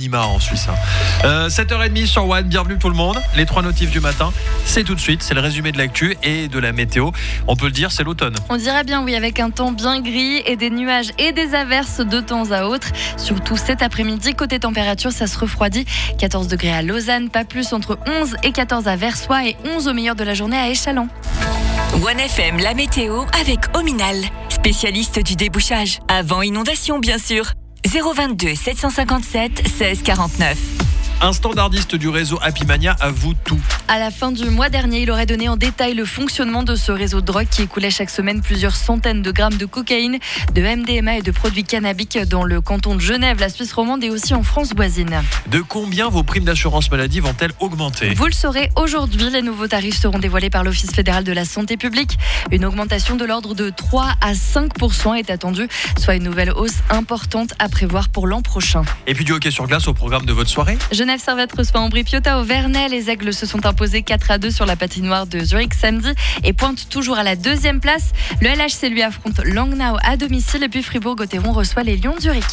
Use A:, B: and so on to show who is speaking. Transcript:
A: l'anonymat en Suisse. 7h30 sur One, bienvenue tout le monde. Les 3 notifs du matin, c'est tout de suite, c'est le résumé de l'actu et de la météo. On peut le dire, c'est l'automne.
B: On dirait bien oui, avec un temps bien gris et des nuages et des averses de temps à autre. Surtout cet après-midi, côté température, ça se refroidit. 14 degrés à Lausanne, pas plus entre 11 et 14 à Versoix et 11 au milieu de la journée à Échallens.
C: One FM, la météo avec Ominal, spécialiste du débouchage. Avant inondation, bien sûr. 022 757 16 49.
A: Un standardiste du réseau Happy Mania avoue tout.
B: À la fin du mois dernier, il aurait donné en détail le fonctionnement de ce réseau de drogue qui écoulait chaque semaine plusieurs centaines de grammes de cocaïne, de MDMA et de produits cannabiques dans le canton de Genève, la Suisse romande et aussi en France voisine.
A: De combien vos primes d'assurance maladie vont-elles augmenter ?
B: Vous le saurez aujourd'hui, les nouveaux tarifs seront dévoilés par l'Office fédéral de la santé publique. Une augmentation de l'ordre de 3 à 5% est attendue, soit une nouvelle hausse importante à prévoir pour l'an prochain.
A: Et puis du hockey sur glace au programme de votre soirée ?
B: Genève Servette reçoit Ambry Piotta au Vernet. Les Aigles se sont imposés 4-2 sur la patinoire de Zurich samedi et pointent toujours à la 2e place. Le LHC lui affronte Langnau à domicile et puis Fribourg-Gotteron reçoit les Lions de Zurich.